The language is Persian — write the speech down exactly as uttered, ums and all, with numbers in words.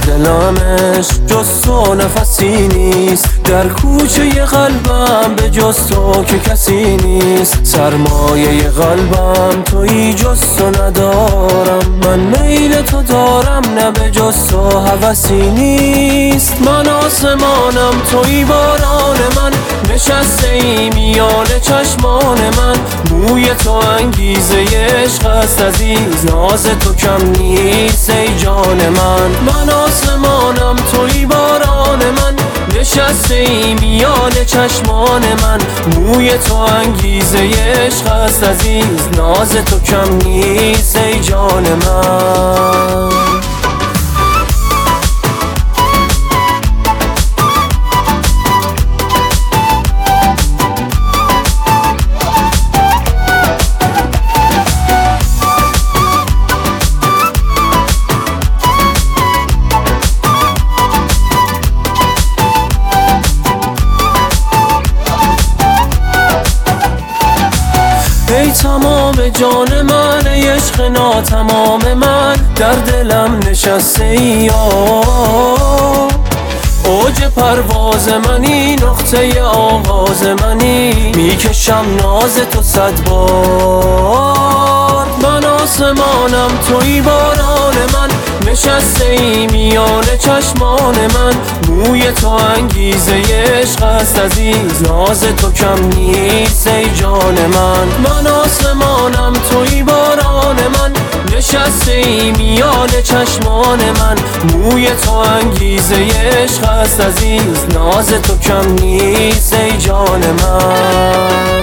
دلمش جز تو نفسی نیست، در کوچه ی قلبم به جز تو که کسی نیست. سرمایه قلبم تویی جز تو ندارم، من میل تو دارم نه به جز تو هوسی نیست. من آسمانم تویی باران من، نشسته ای میان چشمان من. موی تو انگیزه عشق است عزیز، ناز تو کم نیست ای جان من. من آسمانم تویی باران من، نشسته ای میان چشمان من. موی تو انگیزه عشق است عزیز، ناز تو کم نیست ای جان من. ای تمام جان من، ای عشق ناتمام من، در دلم نشسته ای اوج پرواز منی، نقطه آغاز منی، میکشم ناز تو صد بار. من آسمانم تویی باران من، نشسته ای میان چشمان من. موی تو انگیزه عشق است عزیز، ناز تو کم نیست ای جان من. من آسمانم تویی باران من، نشسته ای میان چشمان من. موی تو انگیزه عشق است عزیز، ناز تو کم نیست ای جان من.